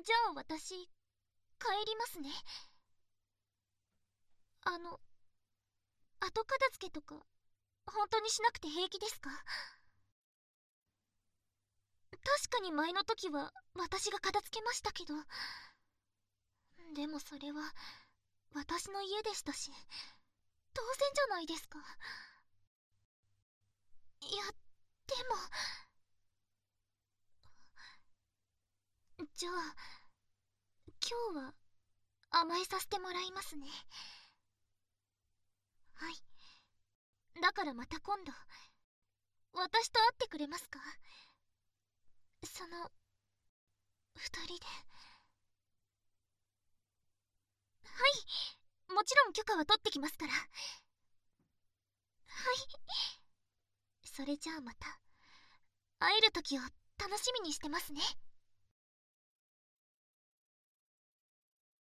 じゃあ私、帰りますね。後片付けとか、本当にしなくて平気ですか？確かに前の時は私が片付けましたけど、でもそれは私の家でしたし、当然じゃないですか。いや、でも、じゃあ今日は甘えさせてもらいますね。はい。だからまた今度、私と会ってくれますか？その、二人で。はい、もちろん許可は取ってきますから。はい。それじゃあまた、会える時を楽しみにしてますね。